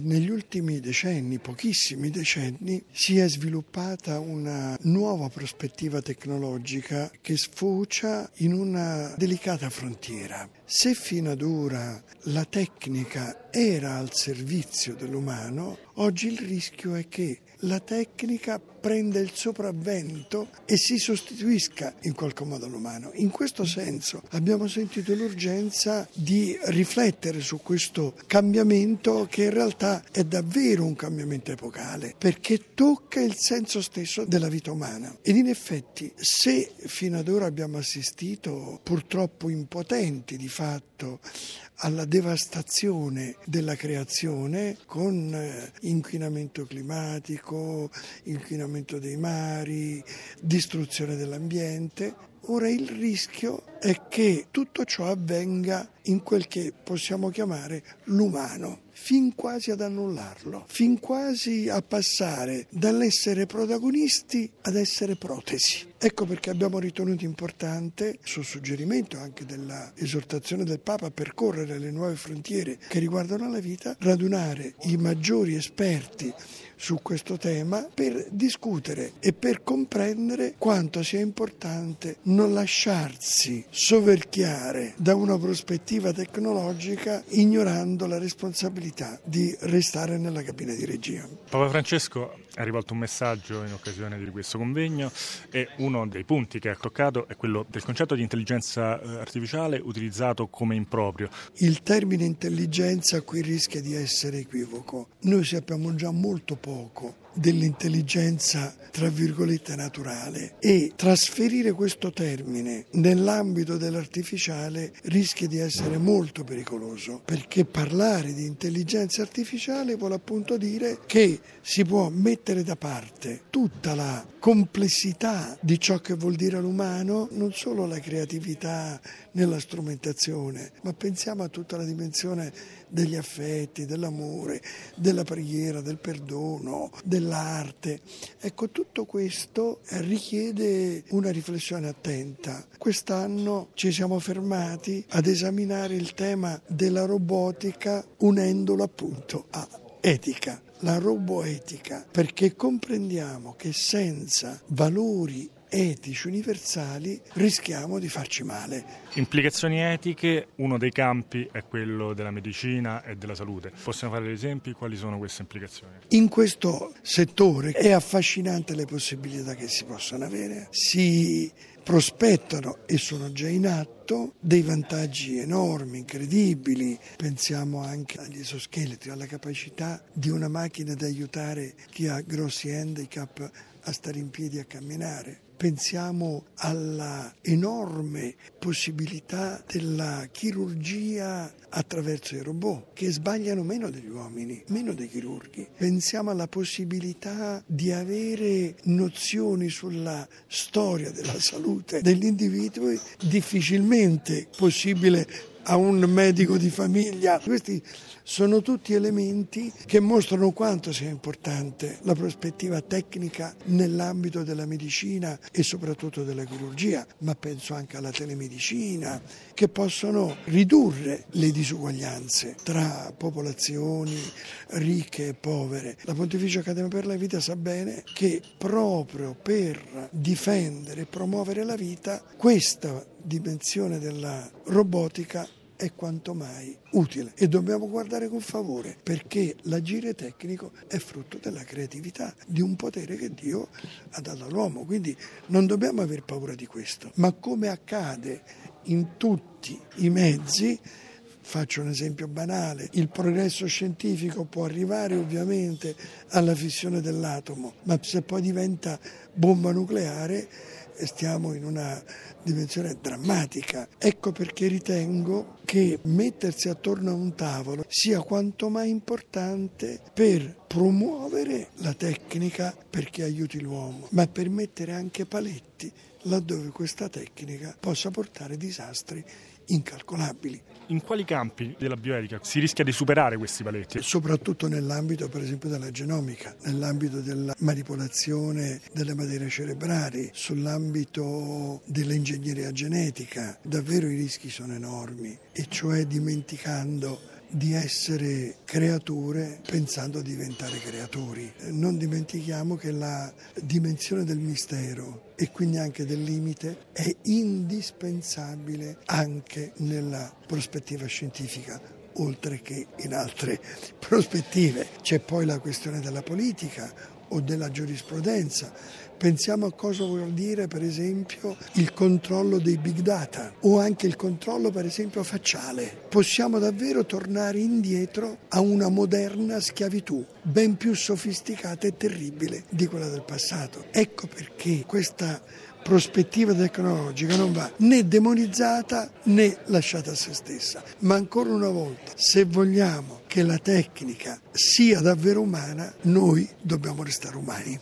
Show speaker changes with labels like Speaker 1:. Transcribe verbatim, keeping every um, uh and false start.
Speaker 1: negli ultimi decenni, pochissimi decenni, si è sviluppata una nuova prospettiva tecnologica che sfocia in una delicata frontiera. Se fino ad ora la tecnica era al servizio dell'umano, oggi il rischio è che la tecnica prenda il sopravvento e si sostituisca in qualche modo all'umano. In questo senso abbiamo sentito l'urgenza di riflettere su questo cambiamento, che in realtà è davvero un cambiamento epocale, perché tocca il senso stesso della vita umana. Ed in effetti, se fino ad ora abbiamo assistito, purtroppo impotenti di fatto, alla devastazione della creazione con eh, inquinamento climatico, inquinamento dei mari, distruzione dell'ambiente, ora il rischio è che tutto ciò avvenga in quel che possiamo chiamare l'umano, fin quasi ad annullarlo, fin quasi a passare dall'essere protagonisti ad essere protesi. Ecco perché abbiamo ritenuto importante, su suggerimento anche dell'esortazione del Papa a percorrere le nuove frontiere che riguardano la vita, radunare i maggiori esperti su questo tema per discutere e per comprendere quanto sia importante non lasciarsi soverchiare da una prospettiva tecnologica, ignorando la responsabilità di restare nella cabina di regia.
Speaker 2: Papa Francesco ha rivolto un messaggio in occasione di questo convegno e uno dei punti che ha toccato è quello del concetto di intelligenza artificiale utilizzato come improprio.
Speaker 1: Il termine intelligenza qui rischia di essere equivoco. Noi sappiamo già molto poco dell'intelligenza tra virgolette naturale, e trasferire questo termine nell'ambito dell'artificiale rischia di essere molto pericoloso, perché parlare di intelligenza artificiale vuole appunto dire che si può mettere da parte tutta la complessità di ciò che vuol dire l'umano, non solo la creatività nella strumentazione, ma pensiamo a tutta la dimensione degli affetti, dell'amore, della preghiera, del perdono, dell'arte. Ecco, tutto questo richiede una riflessione attenta. Quest'anno ci siamo fermati ad esaminare il tema della robotica unendolo appunto a etica, la roboetica, perché comprendiamo che senza valori etici universali rischiamo di farci male.
Speaker 2: Implicazioni etiche, uno dei campi è quello della medicina e della salute. Possiamo fare degli esempi? Quali sono queste implicazioni?
Speaker 1: In questo settore è affascinante le possibilità che si possono avere. Si prospettano e sono già in atto dei vantaggi enormi, incredibili. Pensiamo anche agli esoscheletri, alla capacità di una macchina di aiutare chi ha grossi handicap a stare in piedi e a camminare. Pensiamo alla enorme possibilità della chirurgia attraverso i robot, che sbagliano meno degli uomini, meno dei chirurghi. Pensiamo alla possibilità di avere nozioni sulla storia della salute degli individui difficilmente possibile a un medico di famiglia. Questi sono tutti elementi che mostrano quanto sia importante la prospettiva tecnica nell'ambito della medicina e soprattutto della chirurgia, ma penso anche alla telemedicina, che possono ridurre le disuguaglianze tra popolazioni ricche e povere. La Pontificia Accademia per la Vita sa bene che proprio per difendere e promuovere la vita, questa dimensione della robotica è quanto mai utile e dobbiamo guardare con favore, perché l'agire tecnico è frutto della creatività, di un potere che Dio ha dato all'uomo, quindi non dobbiamo aver paura di questo. Ma come accade in tutti i mezzi, faccio un esempio banale, il progresso scientifico può arrivare ovviamente alla fissione dell'atomo, ma se poi diventa bomba nucleare stiamo in una dimensione drammatica. Ecco perché ritengo che mettersi attorno a un tavolo sia quanto mai importante per promuovere la tecnica perché aiuti l'uomo, ma per mettere anche paletti laddove questa tecnica possa portare disastri incalcolabili.
Speaker 2: In quali campi della bioetica si rischia di superare questi paletti?
Speaker 1: Soprattutto nell'ambito, per esempio, della genomica, nell'ambito della manipolazione delle materie cerebrali, sull'ambito dell'ingegneria genetica. Davvero i rischi sono enormi, e cioè dimenticando di essere creature pensando a diventare creatori. Non dimentichiamo che la dimensione del mistero e quindi anche del limite è indispensabile anche nella prospettiva scientifica, oltre che in altre prospettive. C'è poi la questione della politica o della giurisprudenza. Pensiamo a cosa vuol dire per esempio il controllo dei big data o anche il controllo per esempio facciale. Possiamo davvero tornare indietro a una moderna schiavitù ben più sofisticata e terribile di quella del passato. Ecco perché questa prospettiva tecnologica non va né demonizzata né lasciata a se stessa, ma ancora una volta, se vogliamo che la tecnica sia davvero umana, noi dobbiamo restare umani.